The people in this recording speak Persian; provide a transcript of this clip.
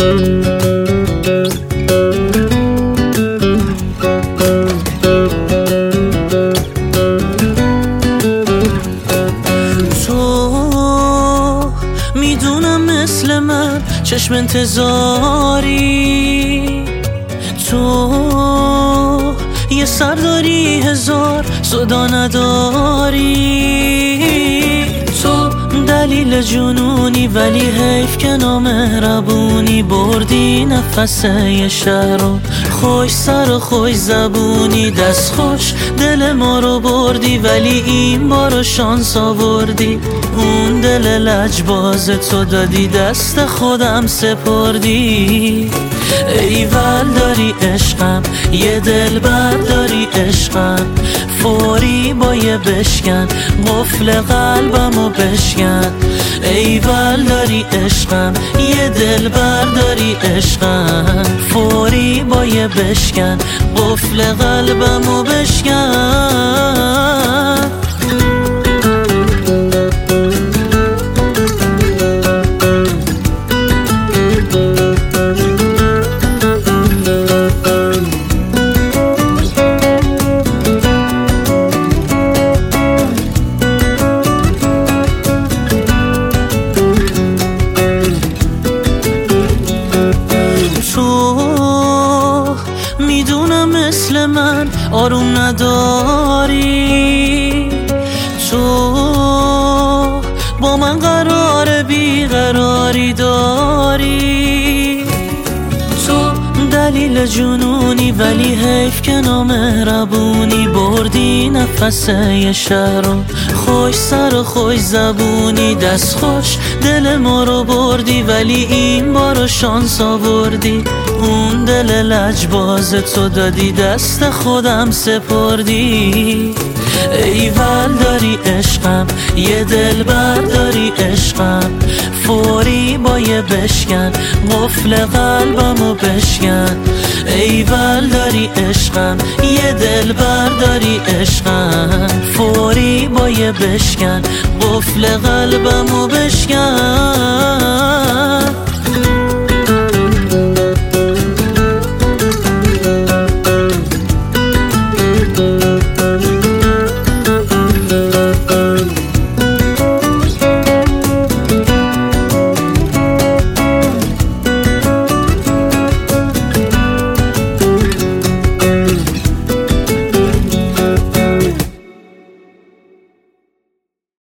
میدونم مثل من چشم انتظاری، تو یه سر داری هزار صدا نداری، تو دلیل جنونی ولی حیف که نامهربونی، بردی نفس یه شهر رو خوش سر و خوش زبونی، دست خوش دل ما رو بردی ولی این بارو شانس آوردی، اون دل لجباز تو دادی دست خودم سپردی. ایول داری عشقم یه دل برداری عشقم، فوری با یه بشکن قفل قلبمو بشکن. ایول داری عشقم یه دل برداری عشقم، فوری با یه بشکن قفل قلبمو بشکن. میدونم مثل من آروم نداری، تو با من قرار بیقراری داری، تو دلیل جنونی ولی حیف که نامهربونی، بردی نفس یه شهر رو خوش سر و خوش زبونی، دست خوش دل ما رو بردی ولی این بارو شانس آوردی، اون دل لجباز تو دادی دست خودم سپردی. ایول داری عشقم یه دل برداری عشقم، فوری با یه بشکن قفل قلبمو بشکن. ایول داری عشقم یه دل برداری عشقم، فوری با یه بشکن قفل قلبمو بشکن.